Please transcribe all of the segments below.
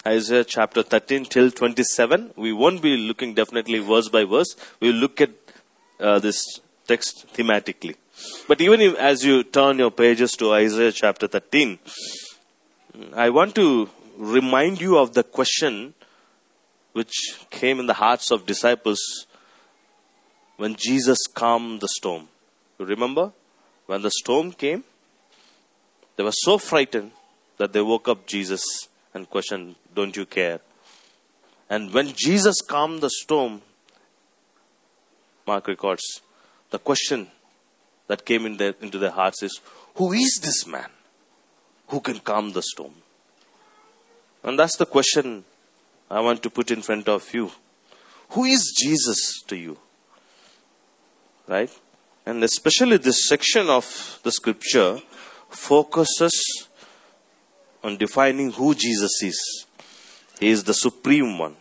Isaiah chapter 13 till 27. We won't be looking definitely verse by verse. We'll look at this text thematically. But even as you turn your pages to Isaiah chapter 13, I want to remind you of the question which came in the hearts of disciples when Jesus calmed the storm. You remember? When the storm came, they were so frightened that they woke up Jesus and questioned, "Don't you care?" And when Jesus calmed the storm, Mark records, the question that came into their hearts is, who is this man who can calm the storm? And that's the question I want to put in front of you. Who is Jesus to you? Right? And especially this section of the scripture focuses on defining who Jesus is. He is the supreme one.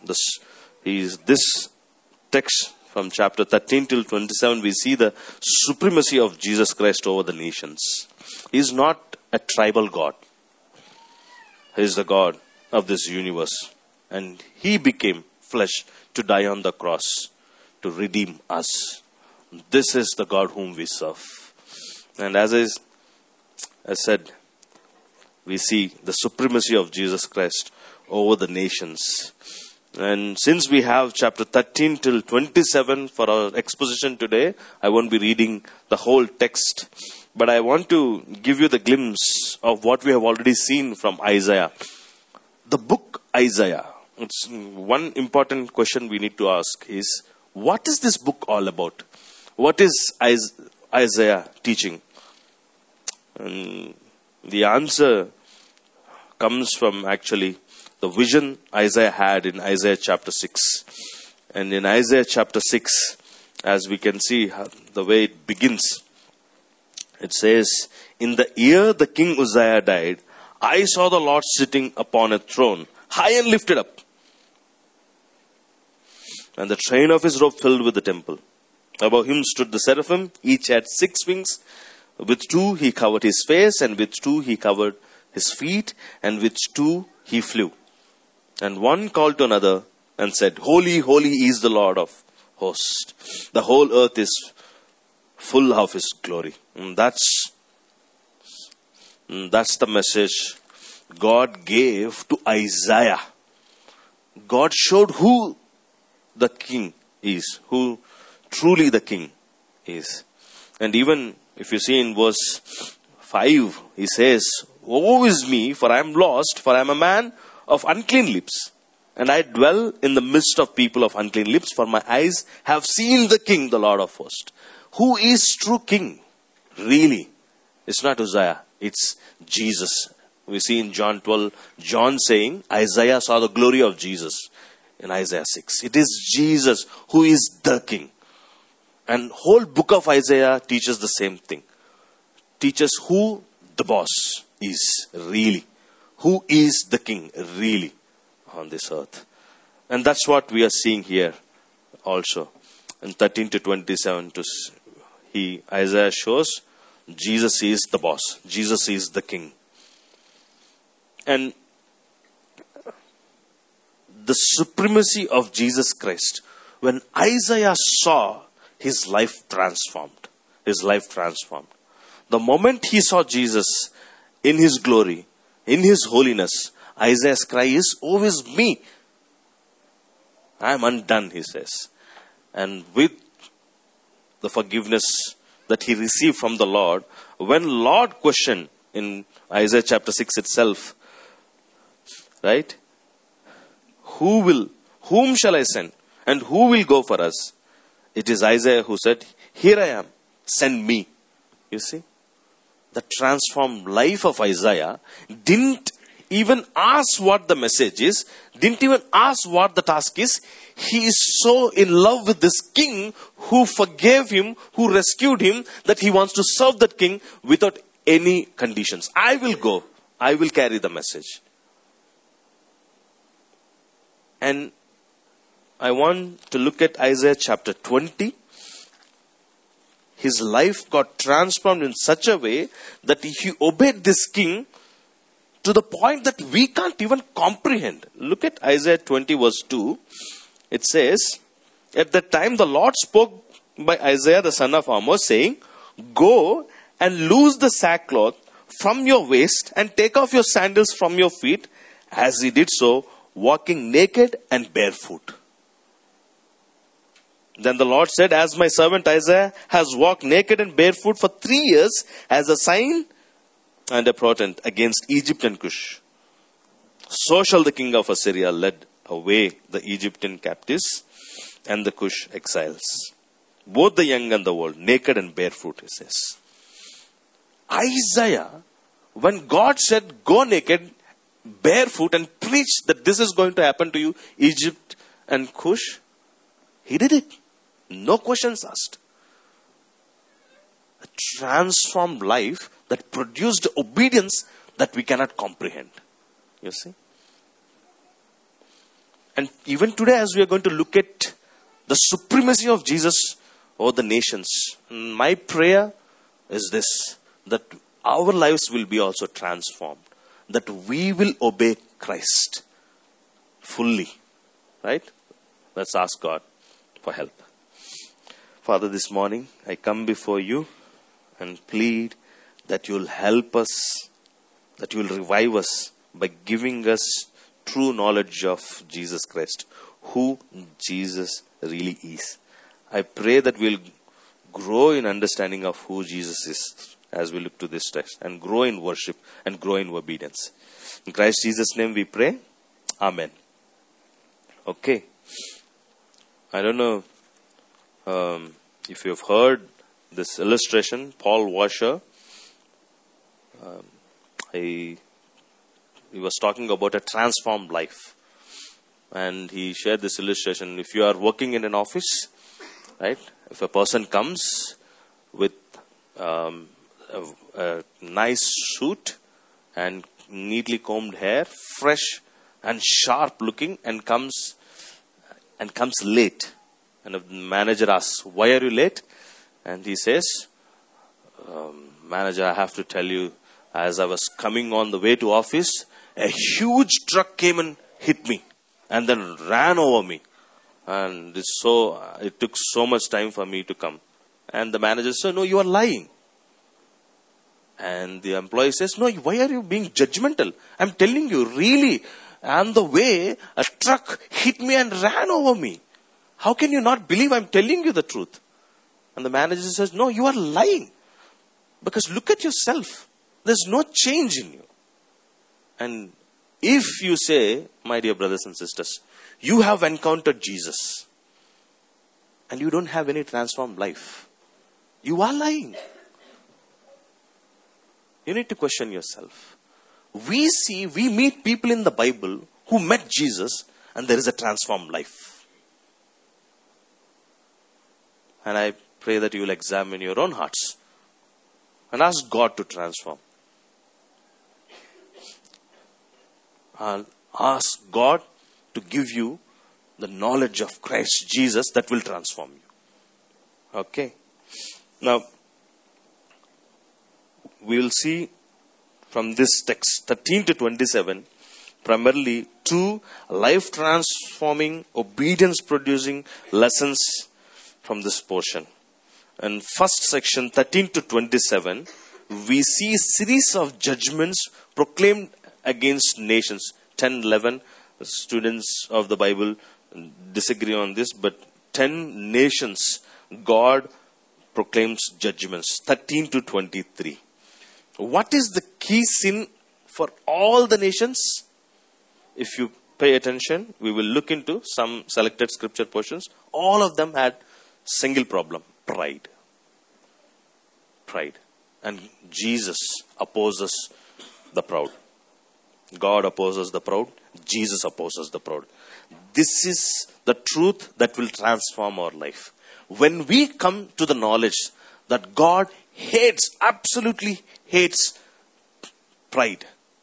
This text from chapter 13 till 27, we see the supremacy of Jesus Christ over the nations. He is not a tribal God. He is the God of this universe. And He became flesh to die on the cross to redeem us. This is the God whom we serve. And as I said, we see the supremacy of Jesus Christ over the nations. And since we have chapter 13 till 27 for our exposition today, I won't be reading the whole text. But I want to give you the glimpse of what we have already seen from Isaiah. The book Isaiah, it's one important question we need to ask is, what is this book all about? What is Isaiah teaching? And the answer comes from actually the vision Isaiah had in Isaiah chapter 6. And in Isaiah chapter 6, as we can see the way it begins, it says, "In the year the king Uzziah died, I saw the Lord sitting upon a throne, high and lifted up. And the train of his robe filled with the temple. Above him stood the seraphim, each had 6 wings. With 2 he covered his face, and with 2 he covered his feet, and with 2 he flew. And one called to another and said, Holy, holy is the Lord of hosts. The whole earth is full of his glory." And that's the message God gave to Isaiah. God showed who the king is, who truly the king is. And even if you see in verse 5, he says, "Woe is me, for I am lost, for I am a man of unclean lips. And I dwell in the midst of people of unclean lips, for my eyes have seen the King, the Lord of hosts." Who is true king? Really, it's not Uzziah, it's Jesus. We see in John 12, John saying, Isaiah saw the glory of Jesus in Isaiah 6. It is Jesus who is the king. And whole book of Isaiah teaches the same thing. Teaches who the boss is really. Who is the king really on this earth. And that's what we are seeing here also. In 13 to 27, Isaiah shows Jesus is the boss. Jesus is the king. And the supremacy of Jesus Christ, when Isaiah saw his life transformed. The moment he saw Jesus in his glory, in his holiness, Isaiah's cry is, "Woe is me. I am undone," he says. And with the forgiveness that he received from the Lord, when Lord questioned in Isaiah chapter 6 itself, right? Whom shall I send? And who will go for us? It is Isaiah who said, "Here I am, send me." You see? The transformed life of Isaiah didn't even ask what the message is, didn't even ask what the task is. He is so in love with this king who forgave him, who rescued him, that he wants to serve that king without any conditions. I will go. I will carry the message. And I want to look at Isaiah chapter 20. His life got transformed in such a way that he obeyed this king to the point that we can't even comprehend. Look at Isaiah 20 verse 2. It says, at that time the Lord spoke by Isaiah the son of Amos, saying, go and loose the sackcloth from your waist and take off your sandals from your feet. As he did so, walking naked and barefoot. Then the Lord said, as my servant Isaiah has walked naked and barefoot for 3 years as a sign and a portent against Egypt and Cush, so shall the king of Assyria lead away the Egyptian captives and the Cush exiles, both the young and the old, naked and barefoot, he says. Isaiah, when God said, go naked, barefoot, and preach that this is going to happen to you, Egypt and Cush, he did it. No questions asked. A transformed life that produced obedience that we cannot comprehend. You see? And even today, as we are going to look at the supremacy of Jesus over the nations, my prayer is this, that our lives will be also transformed. That we will obey Christ fully. Right? Let's ask God for help. Father, this morning I come before you and plead that you'll help us, that you'll revive us by giving us true knowledge of Jesus Christ, who Jesus really is. I pray that we'll grow in understanding of who Jesus is as we look to this text, and grow in worship and grow in obedience. In Christ Jesus' name we pray. Amen. Okay. I don't know if you've heard this illustration, Paul Washer. He was talking about a transformed life. And he shared this illustration. If you are working in an office, right? If a person comes with a nice suit and neatly combed hair, fresh and sharp looking, and comes late. And if the manager asks, why are you late? And he says, manager, I have to tell you, as I was coming on the way to office, a huge truck came and hit me and then ran over me. And it took so much time for me to come. And the manager said, no, you are lying. And the employee says, no, why are you being judgmental? I'm telling you, really, on the way, a truck hit me and ran over me. How can you not believe I'm telling you the truth? And the manager says, no, you are lying. Because look at yourself. There's no change in you. And if you say, my dear brothers and sisters, you have encountered Jesus and you don't have any transformed life, you are lying. You need to question yourself. We meet people in the Bible who met Jesus and there is a transformed life. And I pray that you will examine your own hearts and ask God to transform. And ask God to give you the knowledge of Christ Jesus that will transform you. Okay. Now, we will see from this text 13 to 27 primarily two life-transforming, obedience-producing lessons from this portion. In first section 13 to 27, we see a series of judgments proclaimed against nations. 10, 11 students of the Bible disagree on this, but 10 nations God proclaims judgments. 13 to 23. What is the key sin for all the nations? If you pay attention, we will look into some selected scripture portions. All of them had single problem: pride. Pride. And Jesus opposes the proud. God opposes the proud. Jesus opposes the proud. This is the truth that will transform our life. When we come to the knowledge that God absolutely hates pride.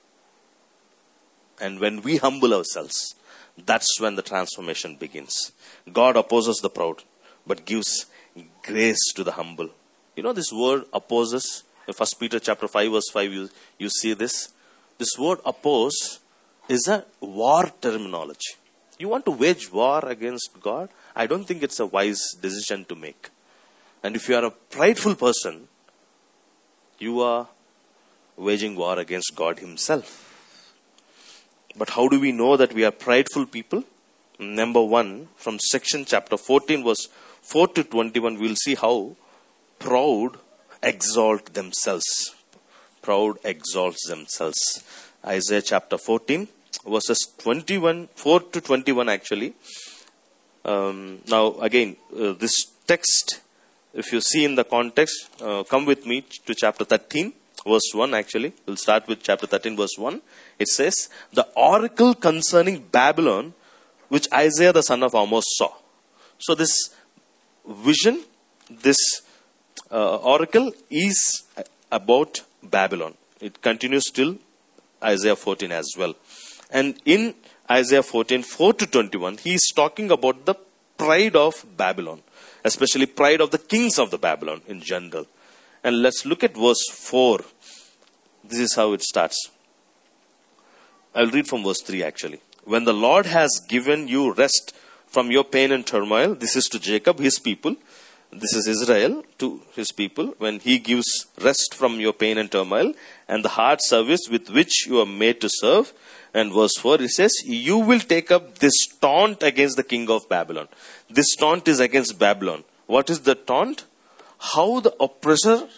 And when we humble ourselves, that's when the transformation begins. God opposes the proud, but gives grace to the humble. You know this word opposes? In 1 Peter chapter 5 verse 5, you see this. This word oppose is a war terminology. You want to wage war against God? I don't think it's a wise decision to make. And if you are a prideful person, you are waging war against God himself. But how do we know that we are prideful people? Number one, from section chapter 14 verse 4 to 21, we'll see how proud exalt themselves. Proud exalts themselves. Isaiah chapter 14 verses 4 to 21 actually. Now again, this text, if you see in the context, come with me to chapter 13 verse 1 actually. We'll start with chapter 13 verse 1. It says, the oracle concerning Babylon, which Isaiah the son of Amos saw. So this vision, this oracle is about Babylon. It continues till Isaiah 14 as well. And in Isaiah 14, 4 to 21, he is talking about the pride of Babylon, especially pride of the kings of the Babylon in general. And let's look at verse 4. This is how it starts. I'll read from verse 3 actually. When the Lord has given you rest from your pain and turmoil, this is to Jacob, his people. This is Israel to his people. When he gives rest from your pain and turmoil and the hard service with which you are made to serve. And verse 4, it says, you will take up this taunt against the king of Babylon. This taunt is against Babylon. What is the taunt? How the oppressor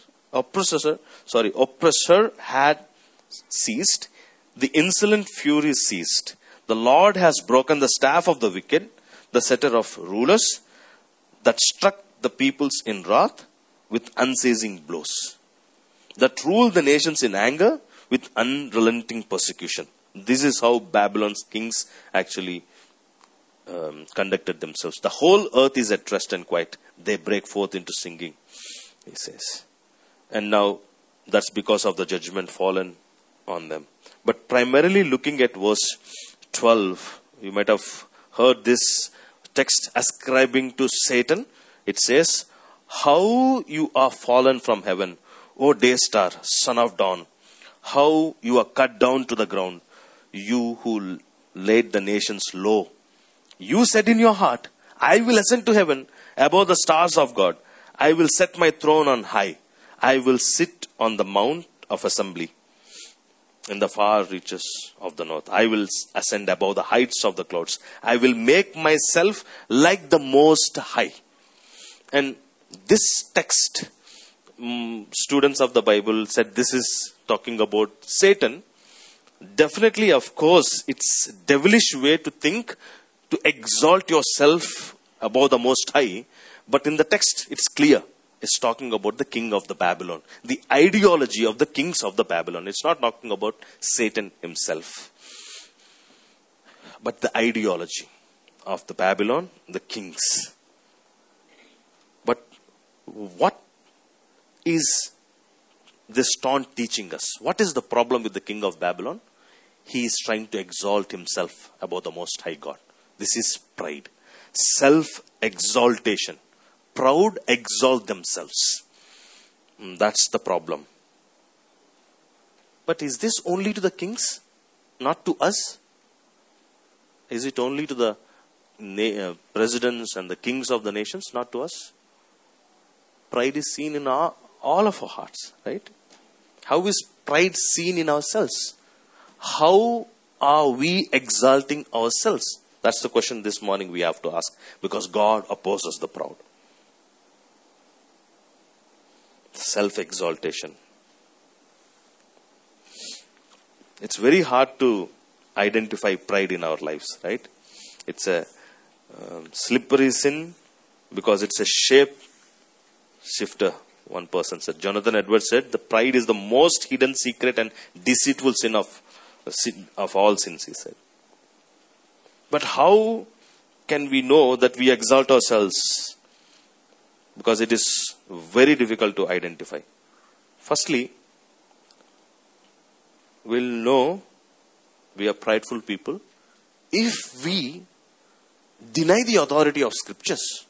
had ceased. The insolent fury ceased. The Lord has broken the staff of the wicked, the scepter of rulers, that struck the peoples in wrath with unceasing blows, that ruled the nations in anger with unrelenting persecution. This is how Babylon's kings actually conducted themselves. The whole earth is at rest and quiet. They break forth into singing, he says. And now that's because of the judgment fallen on them. But primarily looking at verse 12, you might have heard this text ascribing to Satan. It says, how you are fallen from heaven, O day star, son of dawn. How you are cut down to the ground, you who laid the nations low. You said in your heart, I will ascend to heaven above the stars of God. I will set my throne on high. I will sit on the mount of assembly in the far reaches of the north. I will ascend above the heights of the clouds. I will make myself like the Most High. And this text, students of the Bible said this is talking about Satan. Definitely, of course, it's a devilish way to think, to exalt yourself above the Most High. But in the text, it's clear. It's talking about the king of the Babylon. The ideology of the kings of the Babylon. It's not talking about Satan himself. But the ideology of the Babylon, the kings. But what is this taunt teaching us? What is the problem with the king of Babylon? He is trying to exalt himself above the Most High God. This is pride. Self-exaltation. Proud exalt themselves. That's the problem. But is this only to the kings? Not to us? Is it only to the presidents and the kings of the nations? Not to us? Pride is seen in all of our hearts, right? How is pride seen in ourselves? How are we exalting ourselves? That's the question this morning we have to ask. Because God opposes the proud. Self-exaltation. It's very hard to identify pride in our lives, right? It's a slippery sin because it's a shape shifter. One person said, Jonathan Edwards said, the pride is the most hidden secret and deceitful sin of all sins, he said. But how can we know that we exalt ourselves? Because it is very difficult to identify. Firstly, we'll know we are prideful people if we deny the authority of scriptures.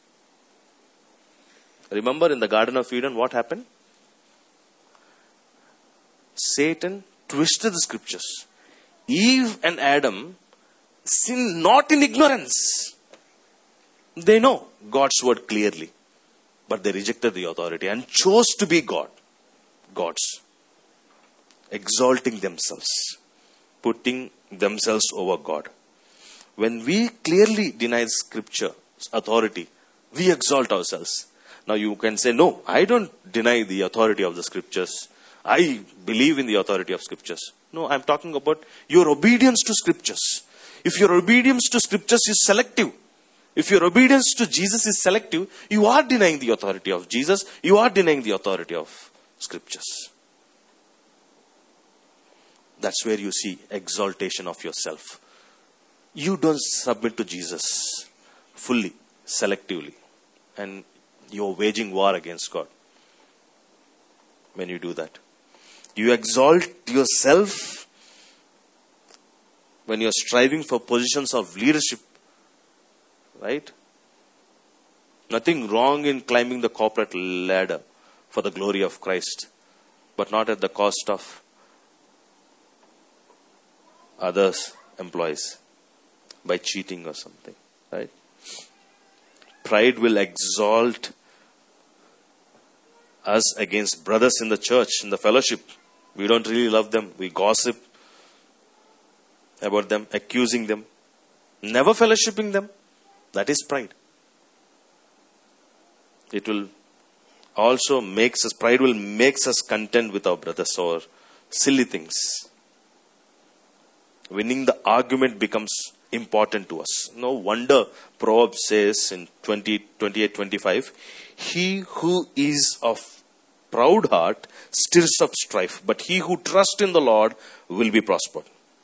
Remember in the Garden of Eden, what happened? Satan twisted the scriptures. Eve and Adam sinned not in ignorance. They know God's word clearly. But they rejected the authority and chose to be gods. Exalting themselves. Putting themselves over God. When we clearly deny scripture, authority, we exalt ourselves. Now you can say, no, I don't deny the authority of the scriptures. I believe in the authority of scriptures. No, I'm talking about your obedience to scriptures. If your obedience to scriptures is selective, if your obedience to Jesus is selective, you are denying the authority of Jesus. You are denying the authority of scriptures. That's where you see exaltation of yourself. You don't submit to Jesus fully, selectively. And you're waging war against God when you do that. You exalt yourself when you're striving for positions of leadership. Right? Nothing wrong in climbing the corporate ladder for the glory of Christ, but not at the cost of others' employees by cheating or something. Right? Pride will exalt us against brothers in the church, in the fellowship. We don't really love them. We gossip about them, accusing them, never fellowshipping them. That is pride. It will also pride will makes us content with our brothers or silly things. Winning the argument becomes important to us. No wonder Proverbs says in 28:25, he who is of proud heart stirs up strife, but he who trusts in the Lord will be prospered.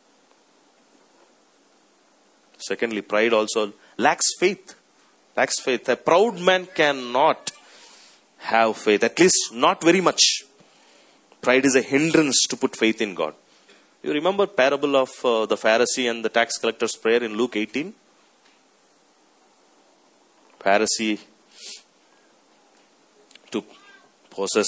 Secondly, pride also lacks faith. Lacks faith. A proud man cannot have faith, at least not very much. Pride is a hindrance to put faith in God. You remember parable of the Pharisee and the tax collector's prayer in Luke 18? Pharisee to possess,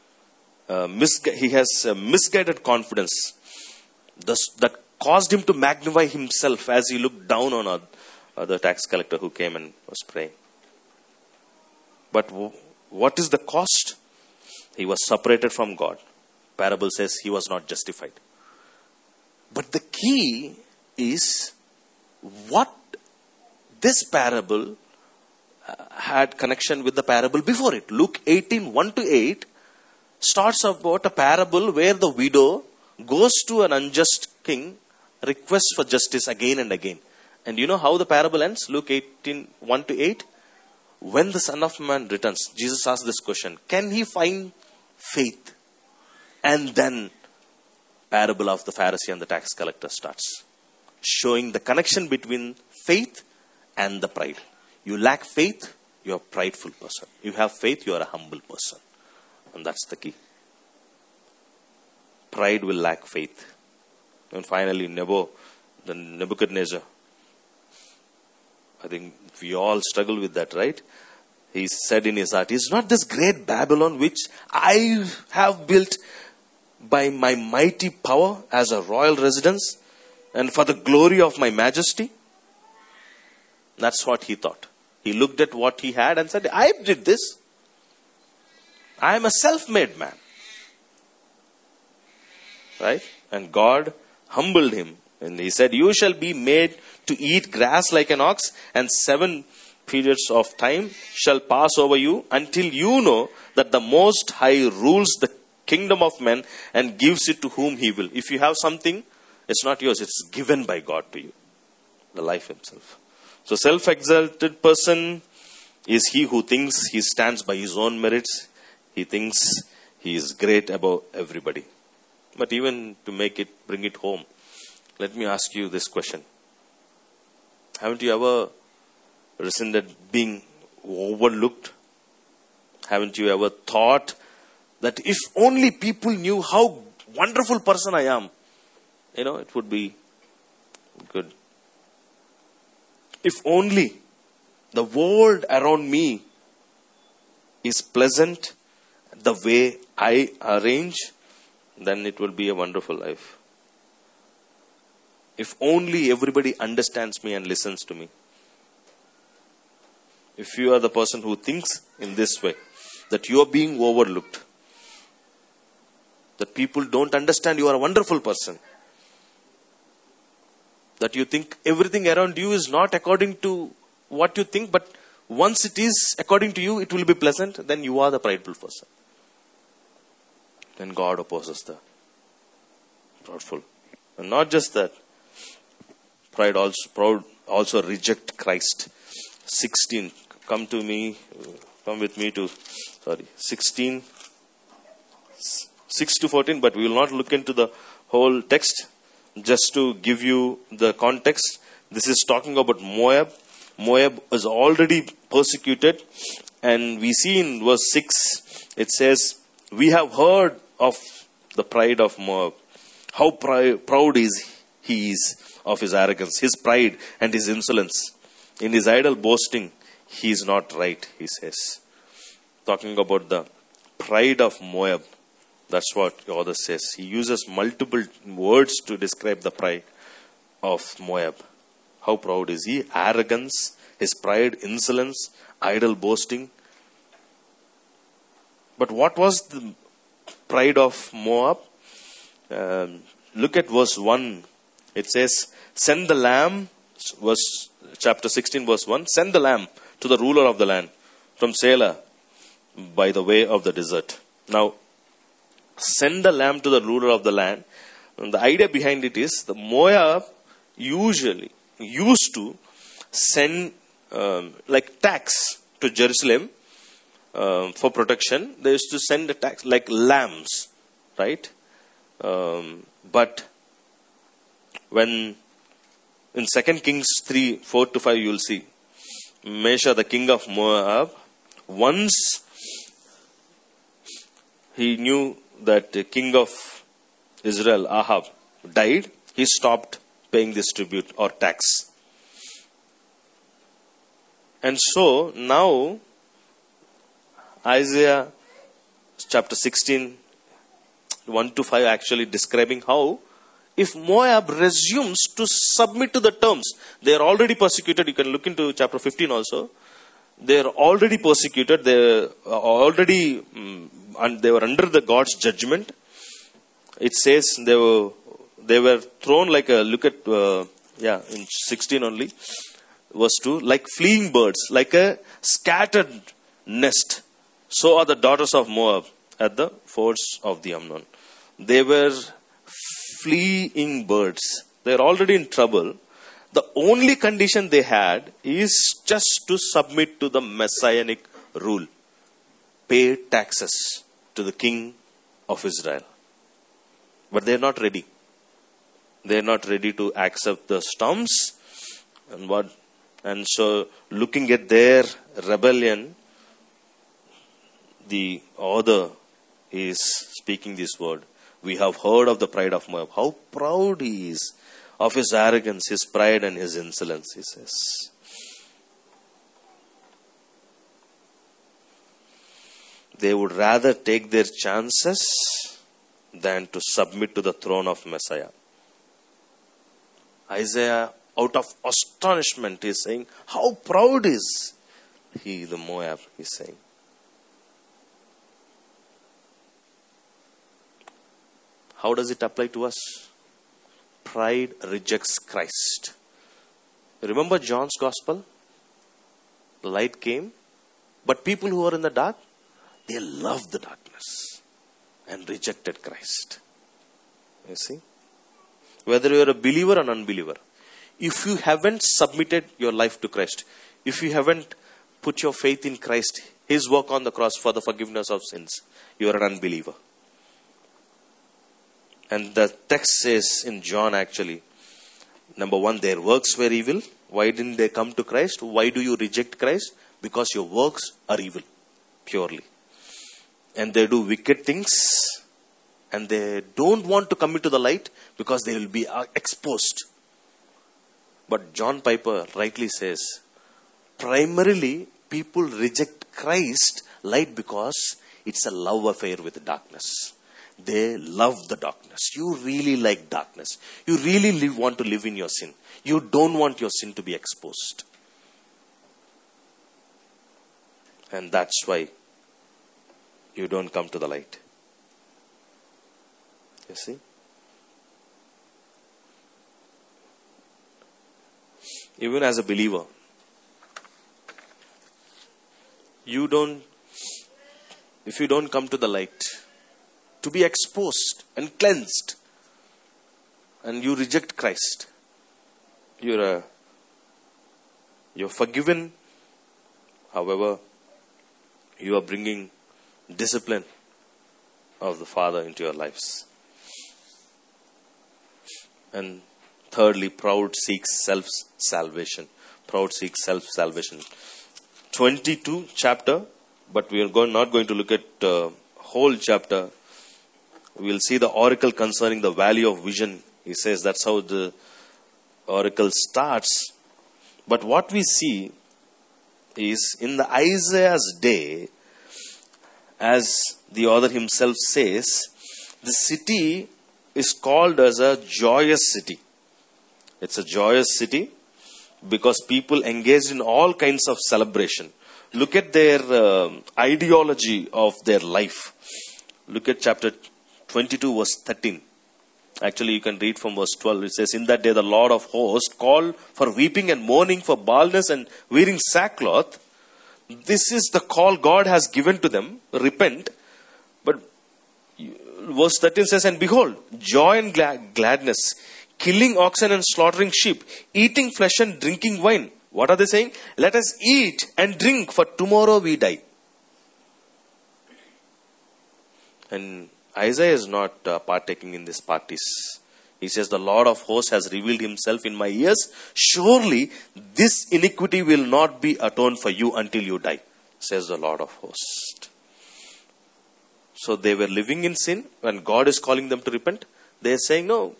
he has a misguided confidence that caused him to magnify himself as he looked down on the tax collector who came and was praying. But what is the cost? He was separated from God. Parable says he was not justified. But the key is what this parable had connection with the parable before it. Luke 18, 1-8 starts about a parable where the widow goes to an unjust king, requests for justice again and again. And you know how the parable ends? Luke 18, 1-8. When the Son of Man returns, Jesus asks this question, can he find faith? And then parable of the Pharisee and the tax collector starts, showing the connection between faith and the pride. You lack faith, you are a prideful person. You have faith, you are a humble person. And that's the key. Pride will lack faith. And finally, Nebuchadnezzar. I think we all struggle with that, right? He said in his heart, is not this great Babylon which I have built by my mighty power as a royal residence and for the glory of my majesty? That's what he thought. He looked at what he had and said, I did this. I am a self-made man. Right? And God humbled him. And he said, you shall be made to eat grass like an ox, and 7 periods of time shall pass over you until you know that the Most High rules the kingdom of men and gives it to whom he will. If you have something, it's not yours, it's given by God to you. The life himself. So self-exalted person is he who thinks he stands by his own merits. He thinks he is great above everybody. But even to bring it home, let me ask you this question. Haven't you ever resented being overlooked? Haven't you ever thought that if only people knew how wonderful person I am, it would be good. If only the world around me is pleasant the way I arrange, then it will be a wonderful life. If only everybody understands me and listens to me. If you are the person who thinks in this way, that you are being overlooked, that people don't understand you are a wonderful person, that you think everything around you is not according to what you think, but once it is according to you, it will be pleasant, then you are the prideful person. Then God opposes the proudful. And not just that, proud also reject Christ. 16, come with me to 16, 6 to 14, but we will not look into the whole text. Just to give you the context, this is talking about Moab. Moab is already persecuted, and we see in verse 6, it says, we have heard of the pride of Moab. How proud he is of his arrogance, his pride and his insolence. In his idle boasting, he is not right, he says. Talking about the pride of Moab. That's what the author says. He uses multiple words to describe the pride of Moab. How proud is he? Arrogance, his pride, insolence, idle boasting. But what was the pride of Moab? Look at verse 1. It says, send the lamb, chapter 16 verse 1, send the lamb to the ruler of the land from Selah by the way of the desert. Now, send the lamb to the ruler of the land. And the idea behind it is the Moab usually used to send like tax to Jerusalem for protection. They used to send a tax like lambs, right? But when in 2 Kings 3, 4 to 5 you will see Mesha, the king of Moab, once he knew that the king of Israel, Ahab, died, he stopped paying this tribute or tax. And so now Isaiah chapter 16, 1 to 5 actually describing how if Moab resumes to submit to the terms, they are already persecuted. You can look into chapter 15 also. They are already persecuted. They are already and they were under the God's judgment. It says they were thrown like a, look at in 16 only, verse 2, like fleeing birds, like a scattered nest. So are the daughters of Moab at the fords of the Arnon. They were fleeing birds. They are already in trouble. The only condition they had is just to submit to the messianic rule. Pay taxes to the king of Israel. But they are not ready. They are not ready to accept the terms. And so looking at their rebellion, the author is speaking this word. We have heard of the pride of Moab. How proud he is of his arrogance, his pride and his insolence, he says. They would rather take their chances than to submit to the throne of Messiah. Isaiah, out of astonishment, is saying, how proud is he, the Moab, he's saying. How does it apply to us? Pride rejects Christ. Remember John's gospel? The light came, but people who are in the dark, they loved the darkness and rejected Christ. You see? Whether you are a believer or an unbeliever, if you haven't submitted your life to Christ, if you haven't put your faith in Christ, His work on the cross for the forgiveness of sins, you are an unbeliever. And the text says in John actually, number one, their works were evil. Why didn't they come to Christ? Why do you reject Christ? Because your works are evil, purely. And they do wicked things. And they don't want to come into the light because they will be exposed. But John Piper rightly says, primarily people reject Christ, light, because it's a love affair with darkness. They love the darkness. You really like darkness. You really want to live in your sin. You don't want your sin to be exposed. And that's why you don't come to the light. You see? Even as a believer, if you don't come to the light, to be exposed and cleansed, and you reject Christ, you're forgiven. However, you are bringing discipline of the Father into your lives. And thirdly, proud seeks self-salvation. Proud seeks self-salvation. 22 chapter, but we are not going to look at whole chapter. We will see the oracle concerning the valley of vision. He says that's how the oracle starts. But what we see is in the Isaiah's day, as the author himself says, the city is called as a joyous city. It's a joyous city because people engaged in all kinds of celebration. Look at their ideology of their life. Look at chapter 22 verse 13. Actually, you can read from verse 12. It says, in that day the Lord of hosts called for weeping and mourning, for baldness and wearing sackcloth. This is the call God has given to them. Repent. But verse 13 says, and behold, joy and gladness, killing oxen and slaughtering sheep, eating flesh and drinking wine. What are they saying? Let us eat and drink, for tomorrow we die. And Isaiah is not partaking in these parties. He says, the Lord of hosts has revealed himself in my ears. Surely this iniquity will not be atoned for you until you die, says the Lord of hosts. So they were living in sin. When God is calling them to repent, they are saying, no,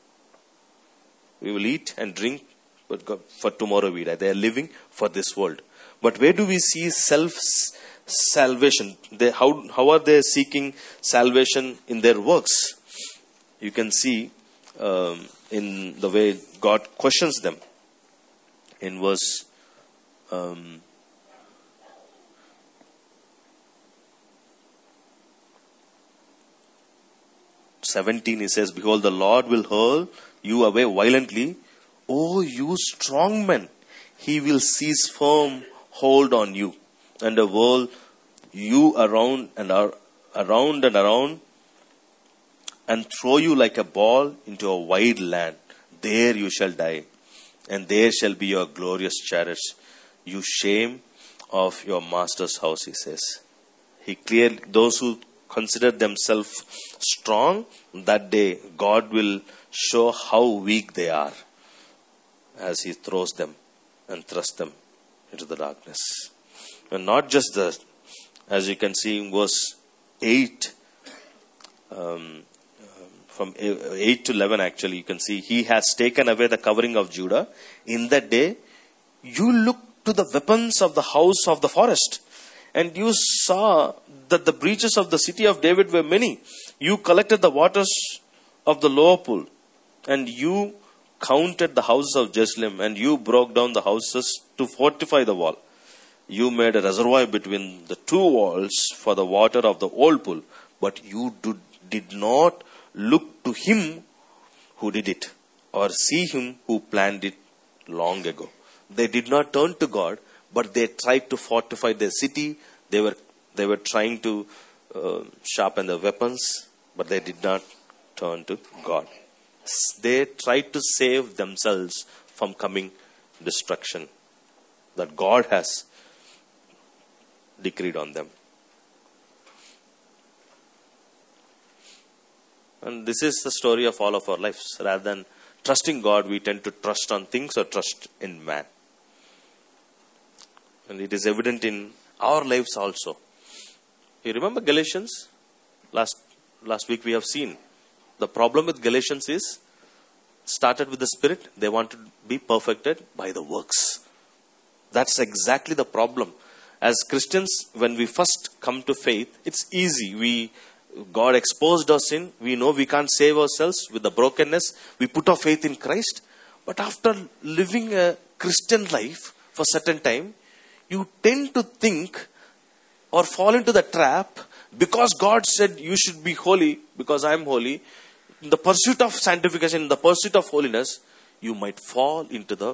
we will eat and drink, but God, for tomorrow we die. They are living for this world. But where do we see self-salvation? How are they seeking salvation in their works? You can see in the way God questions them. In verse 17, he says, behold, the Lord will hurl you away violently. O you strong men, he will seize firm hold on you, and whirl you around and around, and throw you like a ball into a wide land. There you shall die, and there shall be your glorious chariots, you shame of your master's house, he says. He clearly, those who consider themselves strong, that day God will show how weak they are as he throws them and thrusts them into the darkness. And not just that, as you can see in verse 8, from 8 to 11 actually, you can see, he has taken away the covering of Judah. In that day, you looked to the weapons of the house of the forest, and you saw that the breaches of the city of David were many. You collected the waters of the lower pool, and you counted the houses of Jerusalem, and you broke down the houses to fortify the wall. You made a reservoir between the two walls for the water of the old pool, but you did not look to him who did it, or see him who planned it long ago. They did not turn to God, but they tried to fortify their city. They were trying to sharpen their weapons, but they did not turn to God. They tried to save themselves from coming destruction that God has decreed on them. And this is the story of all of our lives. Rather than trusting God, we tend to trust on things or trust in man. And it is evident in our lives also. You remember Galatians? Last week we have seen. The problem with Galatians is, started with the Spirit, they want to be perfected by the works. That's exactly the problem. As Christians, when we first come to faith, it's easy. We God exposed our sin. We know we can't save ourselves with the brokenness. We put our faith in Christ. But after living a Christian life for certain time, you tend to think or fall into the trap, because God said you should be holy because I am holy. In the pursuit of sanctification, in the pursuit of holiness, you might fall into the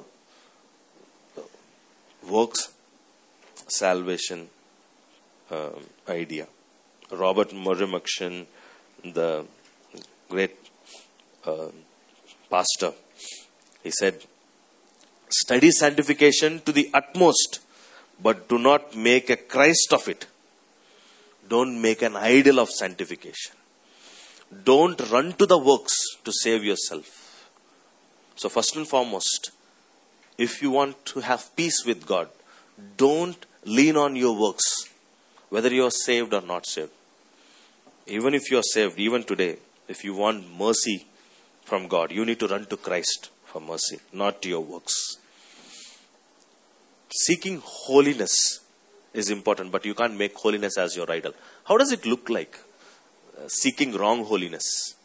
works salvation idea. Robert Murray M'Cheyne, the great pastor, he said, study sanctification to the utmost, but do not make a Christ of it. Don't make an idol of sanctification. Don't run to the works to save yourself. So first and foremost, if you want to have peace with God, don't lean on your works, whether you are saved or not saved. Even if you are saved, even today, if you want mercy from God, you need to run to Christ for mercy, not to your works. Seeking holiness is important, but you can't make holiness as your idol. How does it look like? Seeking wrong holiness.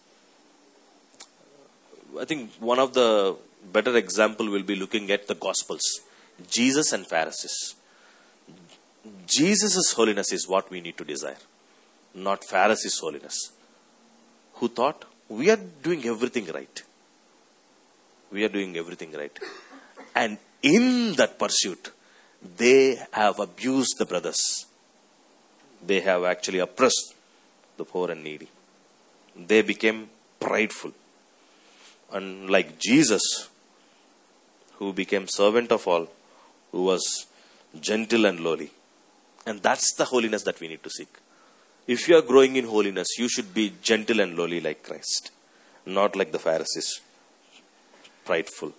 I think one of the better example will be looking at the Gospels. Jesus and Pharisees. Jesus' holiness is what we need to desire, not Pharisees' holiness. Who thought, we are doing everything right. We are doing everything right. And in that pursuit, they have abused the brothers. They have actually oppressed the poor and needy. They became prideful. And like Jesus, who became servant of all, who was gentle and lowly. And that's the holiness that we need to seek. If you are growing in holiness, you should be gentle and lowly like Christ, not like the Pharisees, prideful.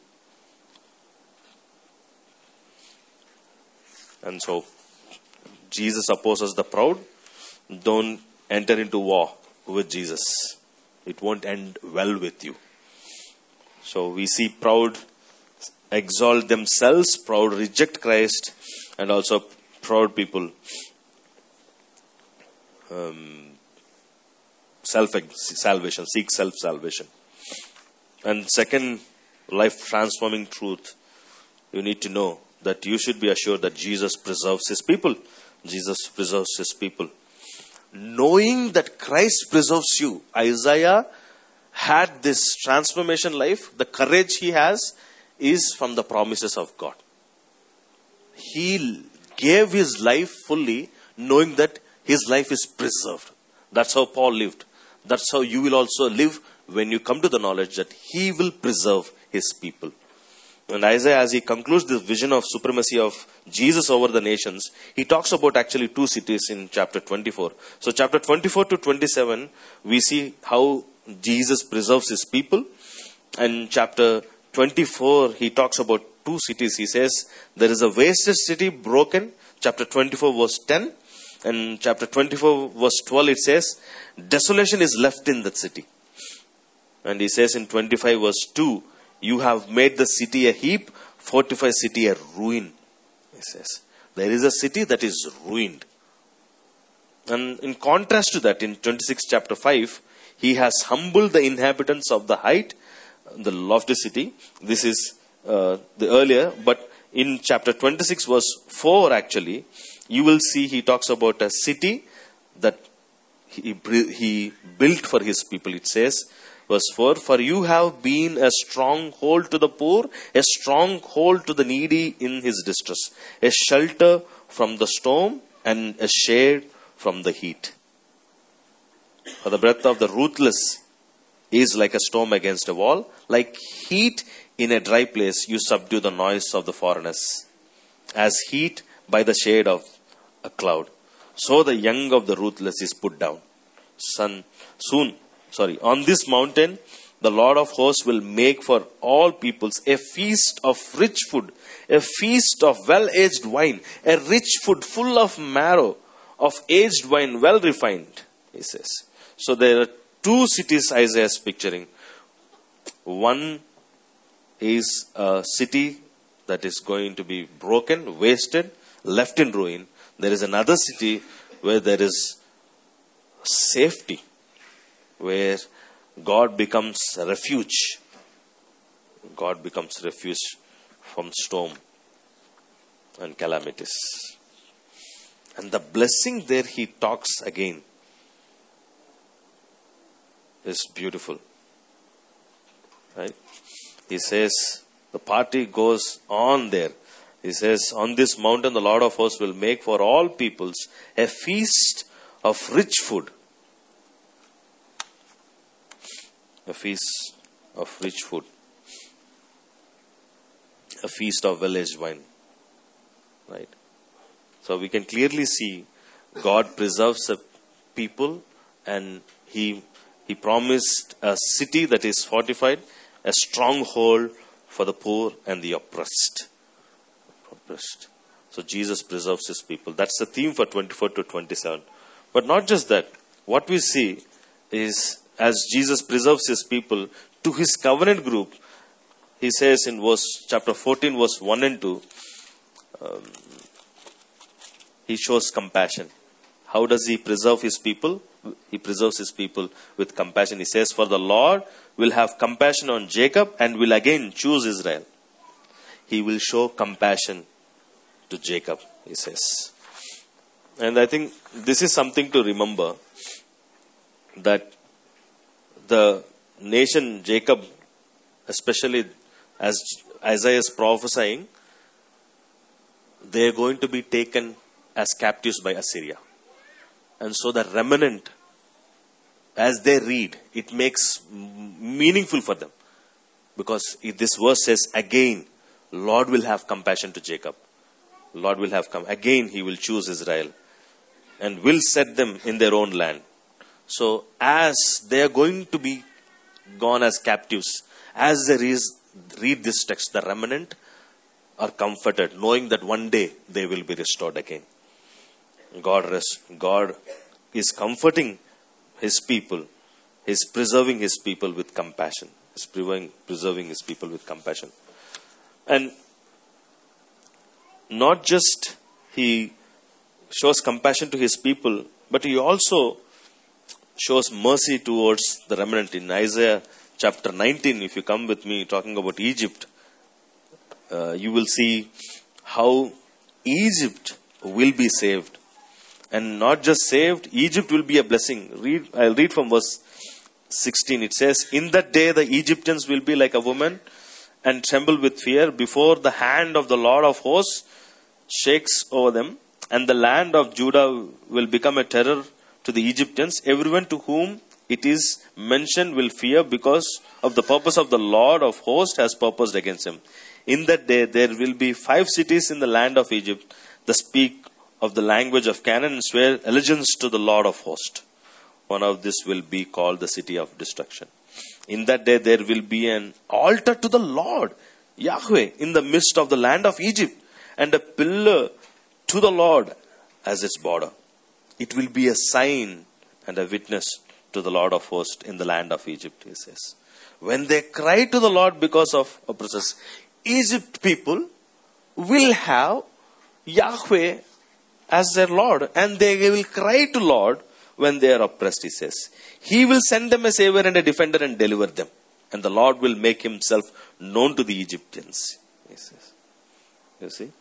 And so, Jesus opposes the proud. Don't enter into war with Jesus. It won't end well with you. So we see proud exalt themselves, proud reject Christ, and also proud people self-salvation, seek self-salvation. And second, life-transforming truth, you need to know that you should be assured that Jesus preserves his people. Jesus preserves his people. Knowing that Christ preserves you, Isaiah had this transformation life. The courage he has is from the promises of God. He gave his life fully, knowing that his life is preserved. That's how Paul lived. That's how you will also live when you come to the knowledge that he will preserve his people. And Isaiah, as he concludes this vision of supremacy of Jesus over the nations, he talks about actually two cities in chapter 24. So chapter 24 to 27, we see how Jesus preserves his people. And chapter 24, he talks about two cities. He says, there is a wasted city broken. Chapter 24 verse 10. And chapter 24 verse 12, it says, desolation is left in that city. And he says in 25 verse 2, you have made the city a heap, fortified city a ruin. He says, there is a city that is ruined. And in contrast to that, in 26 chapter 5, he has humbled the inhabitants of the height, the lofty city. This is the earlier, but in chapter 26 verse 4 actually, you will see he talks about a city that he built for his people. It says, verse 4, for you have been a stronghold to the poor, a stronghold to the needy in his distress, a shelter from the storm and a shade from the heat. For the breath of the ruthless is like a storm against a wall, like heat in a dry place, you subdue the noise of the foreigners. As heat by the shade of a cloud, so the young of the ruthless is put down. On this mountain, the Lord of hosts will make for all peoples a feast of rich food, a feast of well-aged wine, a rich food full of marrow, of aged wine well refined, he says. So there are two cities Isaiah is picturing. One is a city that is going to be broken, wasted, left in ruin. There is another city where there is safety, where God becomes a refuge. God becomes refuge from storm and calamities. And the blessing there he talks again is beautiful. Right? He says, the party goes on there. He says, on this mountain the Lord of hosts will make for all peoples a feast of rich food. A feast of rich food. A feast of well-aged wine. Right? So we can clearly see God preserves a people, and He promised a city that is fortified, a stronghold for the poor and the oppressed. So Jesus preserves His people. That's the theme for 24 to 27. But not just that. What we see is, as Jesus preserves His people, to His covenant group, He says in chapter 14, verse 1 and 2, He shows compassion. How does He preserve His people? He preserves His people with compassion. He says, for the Lord will have compassion on Jacob and will again choose Israel. He will show compassion to Jacob, he says. And I think this is something to remember, that the nation Jacob, especially as Isaiah is prophesying, they are going to be taken as captives by Assyria. And so the remnant, as they read, it makes meaningful for them. Because this verse says, again, Lord will have compassion to Jacob. Lord will have again He will choose Israel and will set them in their own land. So as they are going to be gone as captives, as they read this text, the remnant are comforted, knowing that one day they will be restored again. God is comforting His people. He is preserving His people with compassion. He is preserving His people with compassion. And not just He shows compassion to His people, but He also shows mercy towards the remnant. In Isaiah chapter 19, if you come with me, talking about Egypt, you will see how Egypt will be saved. And not just saved, Egypt will be a blessing. I'll read from verse 16. It says, in that day the Egyptians will be like a woman and tremble with fear before the hand of the Lord of hosts shakes over them. And the land of Judah will become a terror to the Egyptians. Everyone to whom it is mentioned will fear because of the purpose of the Lord of hosts has purposed against him. In that day there will be 5 cities in the land of Egypt that speak of the language of Canaan and swear allegiance to the Lord of hosts. One of this will be called the city of destruction. In that day there will be an altar to the Lord, Yahweh, in the midst of the land of Egypt, and a pillar to the Lord as its border. It will be a sign and a witness to the Lord of hosts in the land of Egypt, he says. When they cry to the Lord because of oppressors, Egypt people will have Yahweh as their Lord, and they will cry to Lord when they are oppressed, he says. He will send them a savior and a defender and deliver them. And the Lord will make Himself known to the Egyptians, he says. You see?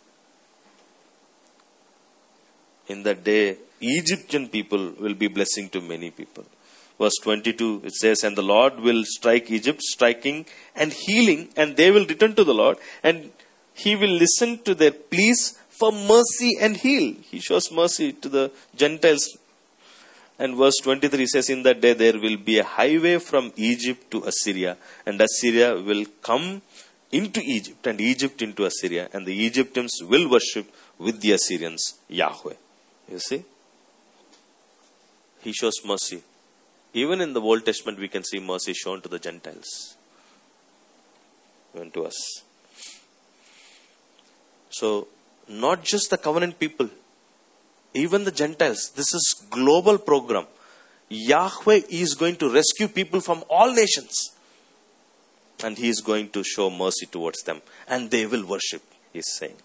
In that day, Egyptian people will be blessing to many people. Verse 22, it says, and the Lord will strike Egypt, striking and healing, and they will return to the Lord, and He will listen to their pleas for mercy and heal. He shows mercy to the Gentiles. And verse 23 says, in that day there will be a highway from Egypt to Assyria, and Assyria will come into Egypt, and Egypt into Assyria, and the Egyptians will worship with the Assyrians Yahweh. You see? He shows mercy. Even in the Old Testament we can see mercy shown to the Gentiles. Even to us. So, not just the covenant people, even the Gentiles. This is global program. Yahweh is going to rescue people from all nations. And He is going to show mercy towards them. And they will worship, He is saying.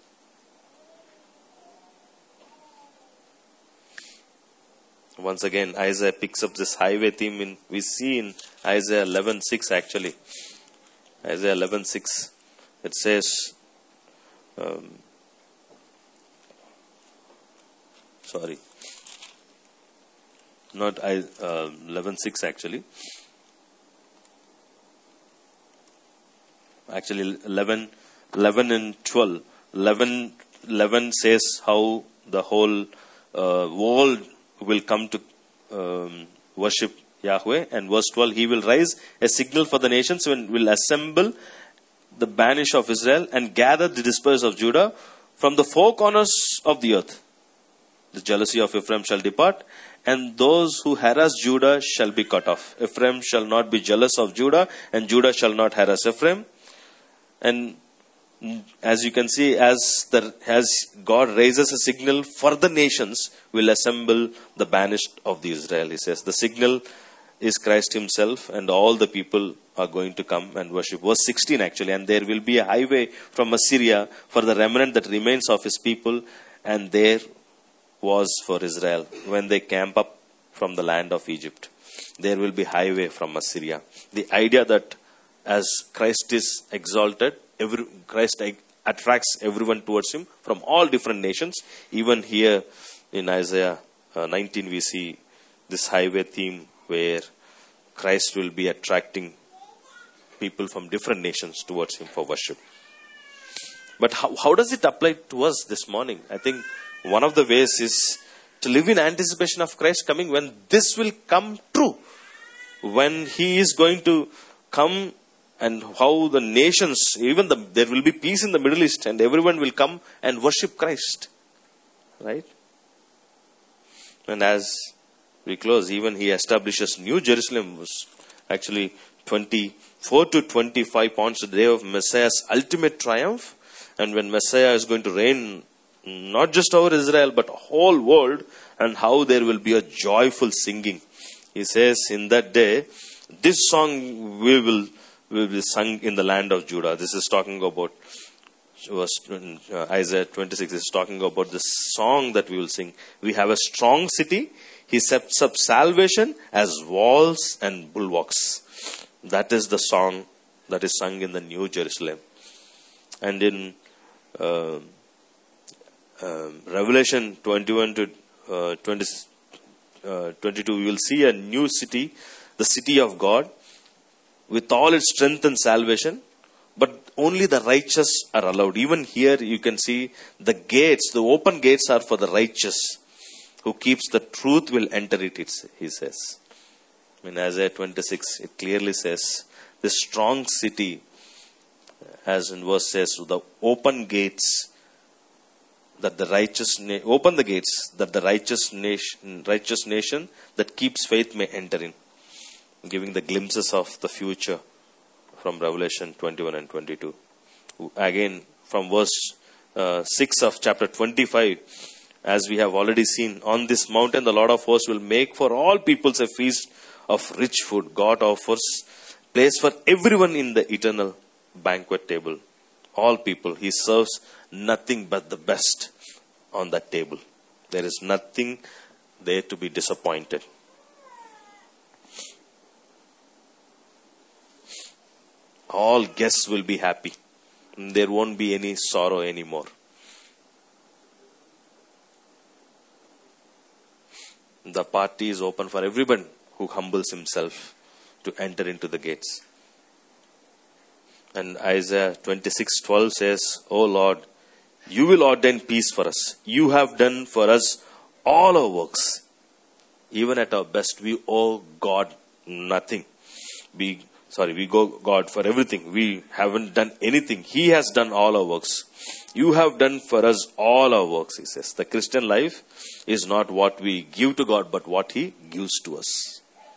Once again, Isaiah picks up this highway theme we see in Isaiah 11:6 actually. Isaiah 11:6. It says, not 11:6 actually. Actually 11 and 12. 11 says how the whole world will come to worship Yahweh, and verse 12, he will rise a signal for the nations and will assemble the banished of Israel and gather the dispersed of Judah from the four corners of the earth. The jealousy of Ephraim shall depart, and those who harass Judah shall be cut off. Ephraim shall not be jealous of Judah, and Judah shall not harass Ephraim. And as you can see, as God raises a signal for the nations, will assemble the banished of the Israel. He says the signal is Christ himself, and all the people are going to come and worship. Verse 16 actually, and there will be a highway from Assyria for the remnant that remains of his people, and there was for Israel when they camp up from the land of Egypt. There will be highway from Assyria. The idea that as Christ is exalted, Christ attracts everyone towards him from all different nations. Even here in Isaiah 19 we see this highway theme where Christ will be attracting people from different nations towards him for worship. But how does it apply to us this morning? I think one of the ways is to live in anticipation of Christ coming, when this will come true. When he is going to come, and how the nations, there will be peace in the Middle East, and everyone will come and worship Christ. Right? And as we close, even he establishes New Jerusalem, was actually 24 to 25 points the day of Messiah's ultimate triumph. And when Messiah is going to reign not just over Israel but whole world, and how there will be a joyful singing. He says, in that day, this song will be sung in the land of Judah. This is talking about Isaiah 26. Is talking about the song that we will sing. We have a strong city. He sets up salvation as walls and bulwarks. That is the song that is sung in the New Jerusalem. And in Revelation 21 to 22, we will see a new city, the city of God, with all its strength and salvation, but only the righteous are allowed. Even here you can see the gates, the open gates are for the righteous. Who keeps the truth will enter it, he says. In Isaiah 26, it clearly says, the strong city, as in verse says, the open gates, that the righteous, open the gates, that the righteous nation that keeps faith may enter in. Giving the glimpses of the future from Revelation 21 and 22. Again, from verse 6 of chapter 25, as we have already seen, on this mountain the Lord of hosts will make for all peoples a feast of rich food. God offers place for everyone in the eternal banquet table. All people. He serves nothing but the best on that table. There is nothing there to be disappointed. All guests will be happy. There won't be any sorrow anymore. The party is open for everyone who humbles himself to enter into the gates. And Isaiah 26:12 says, O Lord, you will ordain peace for us. You have done for us all our works. Even at our best, we owe God nothing. We go God for everything. We haven't done anything. He has done all our works. You have done for us all our works, he says. The Christian life is not what we give to God, but what he gives to us.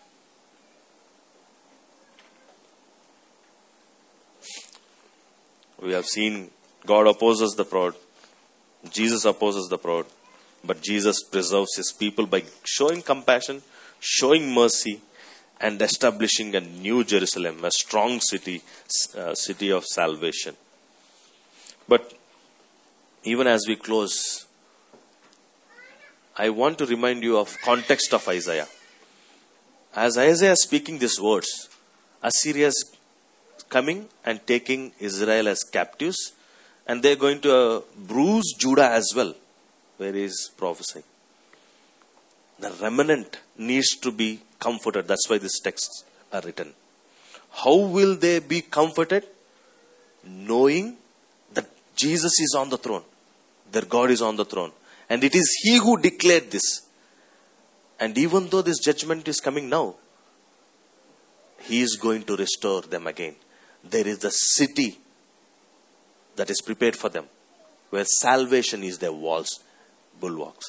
We have seen God opposes the proud. Jesus opposes the proud. But Jesus preserves his people by showing compassion, showing mercy, and establishing a new Jerusalem, a strong city, city of salvation. But even as we close, I want to remind you of context of Isaiah. As Isaiah is speaking these words, Assyria is coming and taking Israel as captives, and they're going to bruise Judah as well, where he is prophesying. The remnant needs to be comforted. That's why these texts are written. How will they be comforted? Knowing that Jesus is on the throne. Their God is on the throne. And it is He who declared this. And even though this judgment is coming now, He is going to restore them again. There is a city that is prepared for them, where salvation is their walls, bulwarks.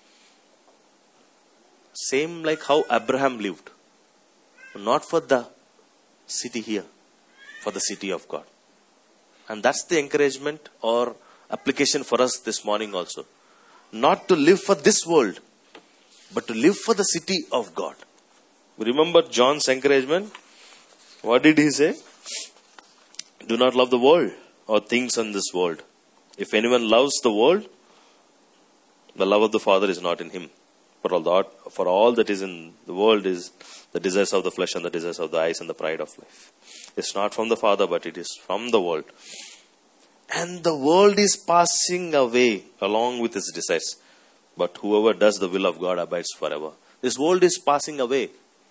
Same like how Abraham lived. Not for the city here, for the city of God. And that's the encouragement or application for us this morning also. Not to live for this world, but to live for the city of God. Remember John's encouragement? What did he say? Do not love the world or things in this world. If anyone loves the world, the love of the Father is not in him. For all that is in the world is the desires of the flesh and the desires of the eyes and the pride of life. It's not from the Father, but it is from the world. And the world is passing away along with its desires. But whoever does the will of God abides forever. This world is passing away.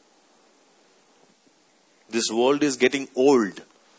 This world is getting old.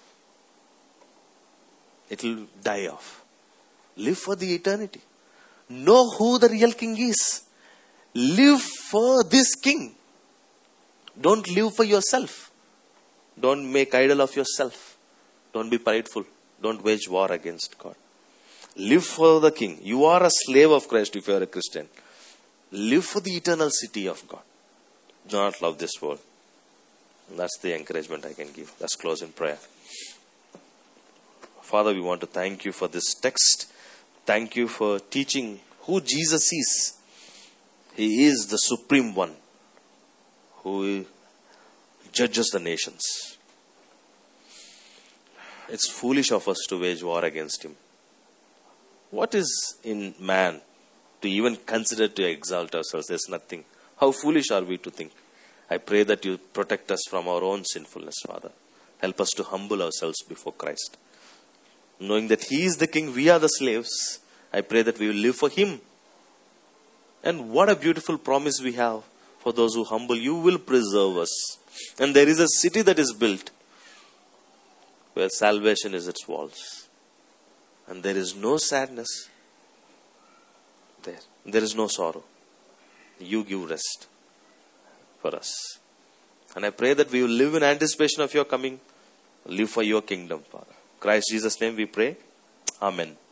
It will die off. Live for the eternity. Know who the real king is. Live for this king. Don't live for yourself. Don't make idol of yourself. Don't be prideful. Don't wage war against God. Live for the king. You are a slave of Christ if you are a Christian. Live for the eternal city of God. Do not love this world. And that's the encouragement I can give. Let's close in prayer. Father, we want to thank you for this text. Thank you for teaching who Jesus is. He is the supreme one who judges the nations. It's foolish of us to wage war against him. What is in man to even consider to exalt ourselves? There's nothing. How foolish are we to think? I pray that you protect us from our own sinfulness, Father. Help us to humble ourselves before Christ. Knowing that He is the King, we are the slaves. I pray that we will live for Him. And what a beautiful promise we have for those who humble. You will preserve us. And there is a city that is built where salvation is its walls. And there is no sadness there. There is no sorrow. You give rest for us. And I pray that we will live in anticipation of your coming. Live for your kingdom, Father. In Christ Jesus' name we pray. Amen.